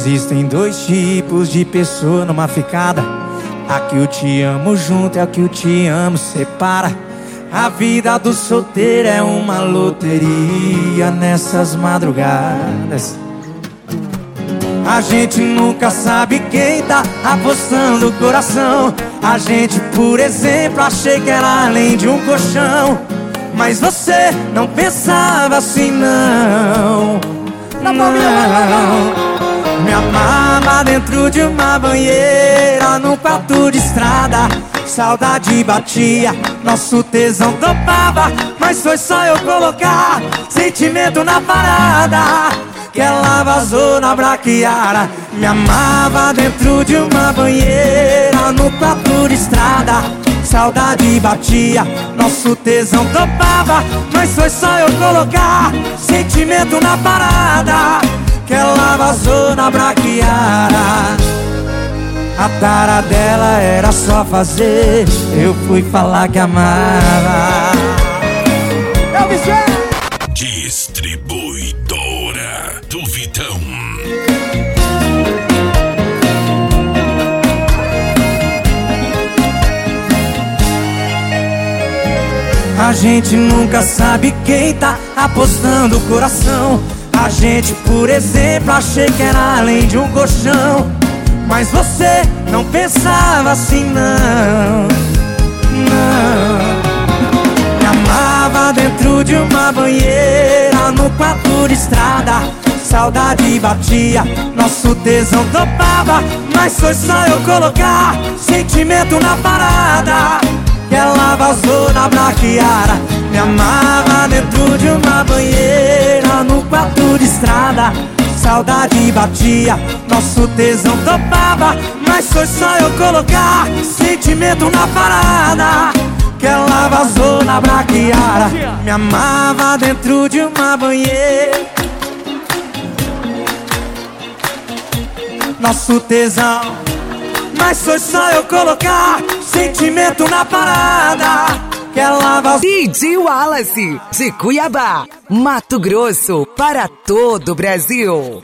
Existem dois tipos de pessoa numa ficada. A que o te amo junto é a que o te amo separa. A vida do solteiro é uma loteria nessas madrugadas. A gente nunca sabe quem tá apostando o coração. A gente, por exemplo, achei que era além de um colchão. Mas você não pensava assim, não. Não. Me amava dentro de uma banheira, num quarto de estrada. Saudade batia, nosso tesão topava. Mas foi só eu colocar sentimento na parada que ela vazou na braquiara. Me amava dentro de uma banheira, no quarto de estrada. Saudade batia, nosso tesão topava. Mas foi só eu colocar sentimento na parada que ela vazou na braquiara. A tara dela era só fazer, eu fui falar que amava. Eu me Distribuidora do Vitão. A gente nunca sabe quem tá apostando o coração. A gente, por exemplo, achei que era além de um colchão. Mas você não pensava assim, não. Não. Me amava dentro de uma banheira, no quarto de estrada. Saudade batia, nosso tesão topava. Mas foi só eu colocar sentimento na parada que ela vazou na braquiara. Me amava dentro de uma banheira, no quarto de estrada. Saudade batia, nosso tesão topava. Mas foi só eu colocar sentimento na parada que ela vazou na braquiara. Me amava dentro de uma banheira, nosso tesão. Mas foi só eu colocar sentimento na parada que ela vazou. DJ Wallace, de Cuiabá, Mato Grosso, para todo o Brasil.